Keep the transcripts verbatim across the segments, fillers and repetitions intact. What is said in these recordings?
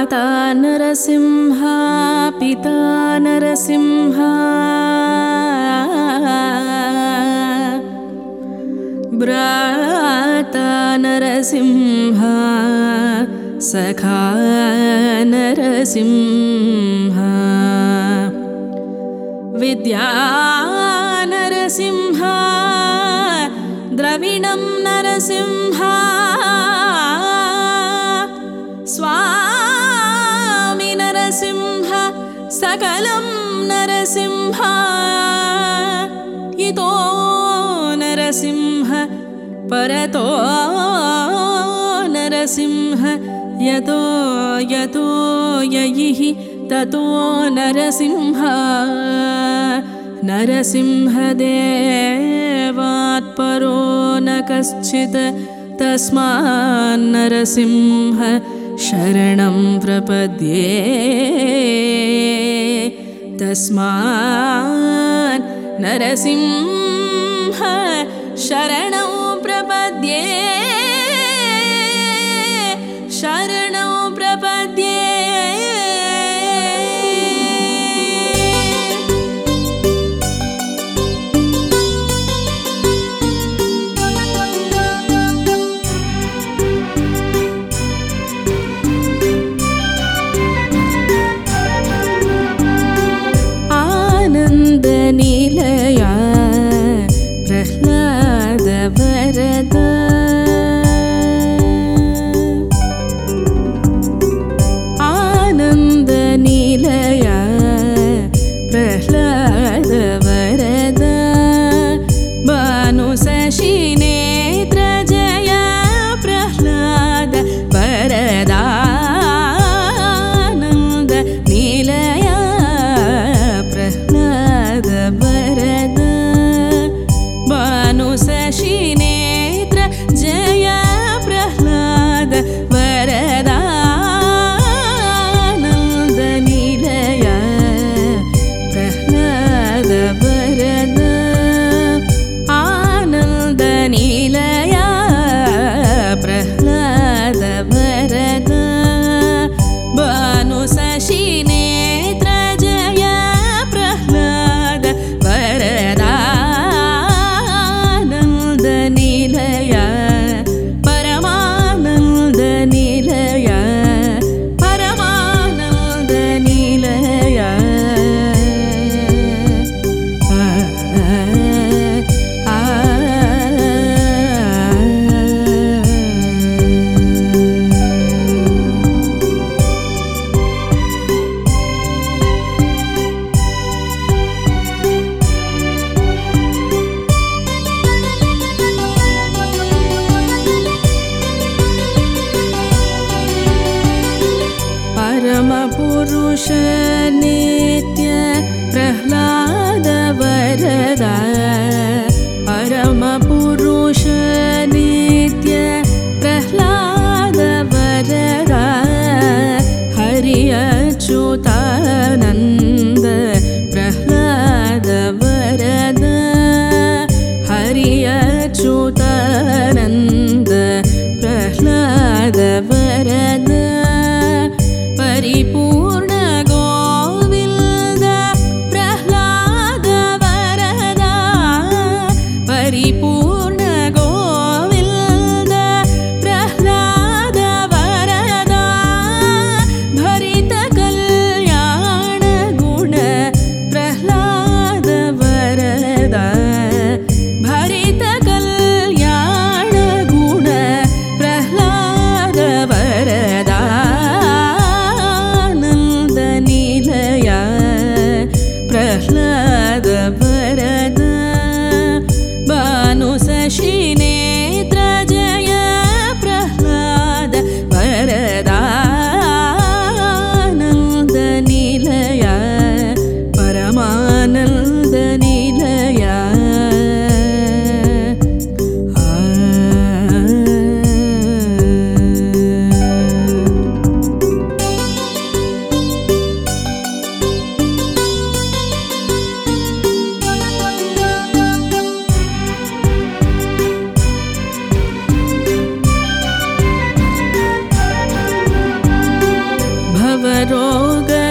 भ्राता नरसिंह पिता नरसिंह भ्राता नरसिंह सखा नरसिंह विद्या नरसिंह द्रविणं नरसिंह स्वामी नरसिंह सकलं नरसिंह इतो नरसिंह परतो नरसिंह यतो यतो ययिः ततो नरसिंह नरसिंहदेवात् परो न कश्चित् तस्मान् नरसिंह शरणं प्रपद्ये तस्मान् नरसिंह शरणं प्रपद्ये शरणं प्रपद्ये निलया प्रह्लाद वरद आनंद निलया प्रह्लाद वरद भानु शशि नेत्र जय प्रह्लाद वरदा आनंद निलया प्रह्लाद वरद भानु शशि नेत्र जय प्रह्लाद वरद आनंद निलया प्रह्लाद वरद आनंद निलया प्रह्लाद वरद भानु शशि नेत्र जय प्रह्लाद वरद आनंद निलया परमानंद निलया परमानंद निलया आ, आ, आ, परम पुरुष नित्य प्रह्लाद वरद परम पुरुष नित्य प्रह्लाद वरद हरि अच्युतानंद प्रह्लाद वरद हरि अच्युतानंद प्रह्लाद वरद परिपूर्ण गोविंद प्रह्लाद वरद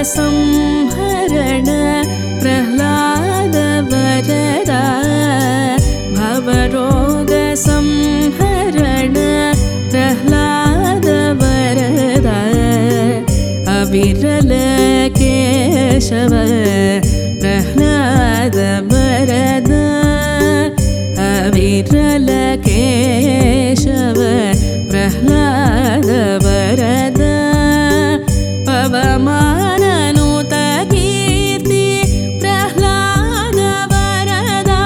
संहरण प्रह्लाद वरदा भवरोग संहरण प्रह्लाद वरदा अविरल केशव प्रह्लाद वरदा अविरल केशव प्रह्लाद वरदा पवमाननुत कीर्ति प्रह्लाद वरदा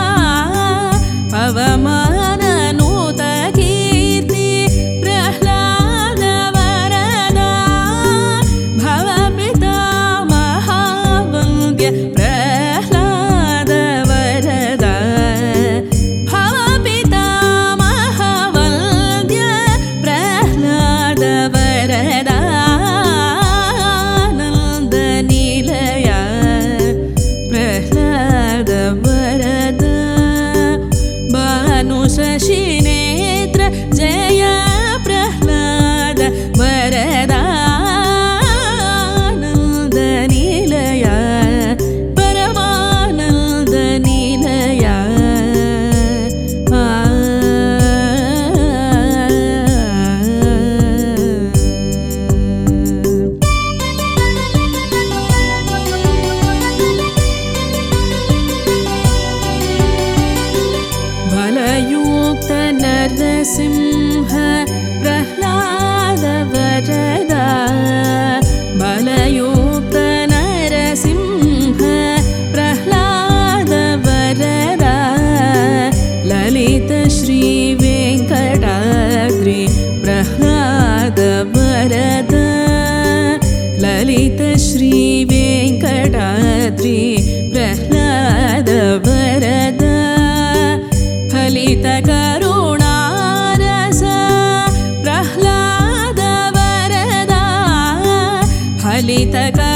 पवमाननुत कीर्ति प्रह्लाद वरदा भवपिता महावन्द्य प्रह्लाद वरदा भवपिता महावन्द्य प्रह्लाद वरदा शशिनेत्र जय प्रह्लाद वरदा नन्दनिलया परमानन्दनिलया भलयुक्त नरसिंह प्रह्लाद वरदा भलयुक्त नरसिंह प्रह्लाद वरदा ललित श्री वेंकटाद्रि प्रह्लाद वरदा ललित श्री वेंकटाद्रि प्रह्लाद वरदा फलित करुणारस प्रह्लाद वरदा फलित